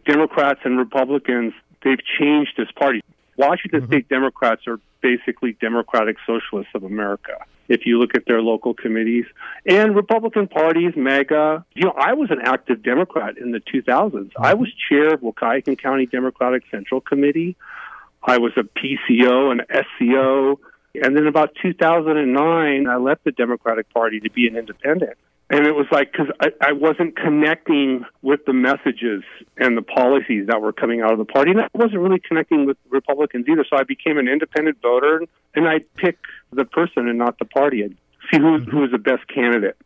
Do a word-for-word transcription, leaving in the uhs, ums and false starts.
Democrats and Republicans, they've changed this party. Washington mm-hmm. State Democrats are basically Democratic Socialists of America, if you look at their local committees. And Republican parties, MAGA, you know, I was an active Democrat in the two thousands. Mm-hmm. I was chair of Waukegan County Democratic Central Committee. I was a P C O and S C O. And then about two thousand nine, I left the Democratic Party to be an independent. And it was like, because I, I wasn't connecting with the messages and the policies that were coming out of the party. And I wasn't really connecting with Republicans either. So I became an independent voter, and I'd pick the person and not the party. I'd see who, who was the best candidate.